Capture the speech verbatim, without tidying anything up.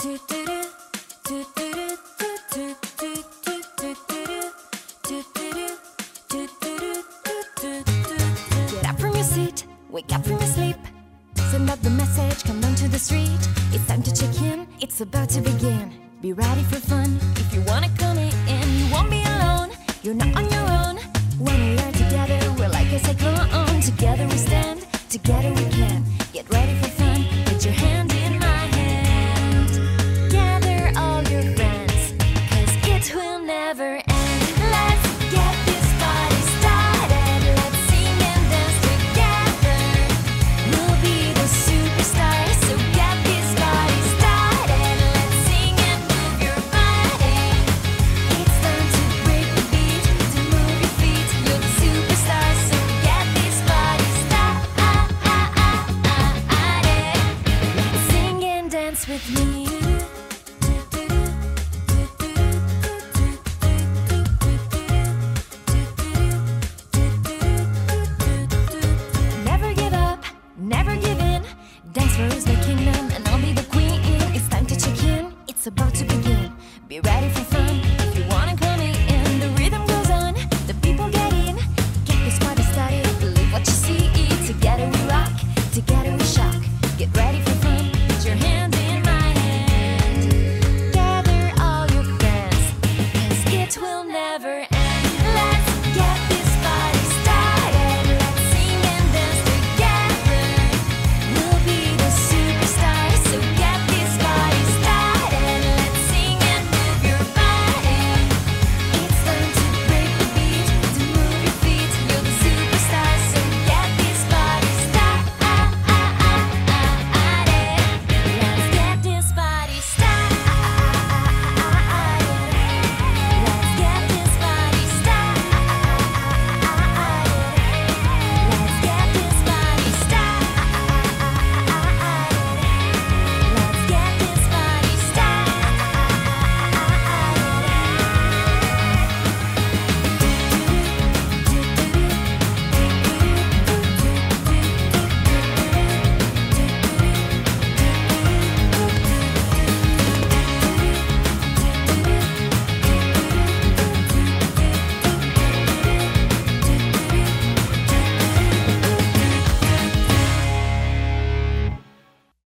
Get up from your seat, wake up from your sleep. Send out the message, come down to the street. It's time to check in, it's about to begin. Be ready for fun, if you wanna come in. You won't be alone, you're not on your own. When we are together, we're like a cyclone. Together we stand, together we can. Get ready for fun, put your hand in my hand. Gather all your friends, cause it will never end. Let's get this party started. Let's sing and dance together. We'll be the superstars, so get this party started. Let's sing and move your body. It's time to break the beat, to move your feet. You're the superstars, so get this party started. Sing and dance with me. Never give up, never give in. Dance floor is the kingdom, and I'll be the queen. It's time to check in, it's about to begin. Be ready for fun.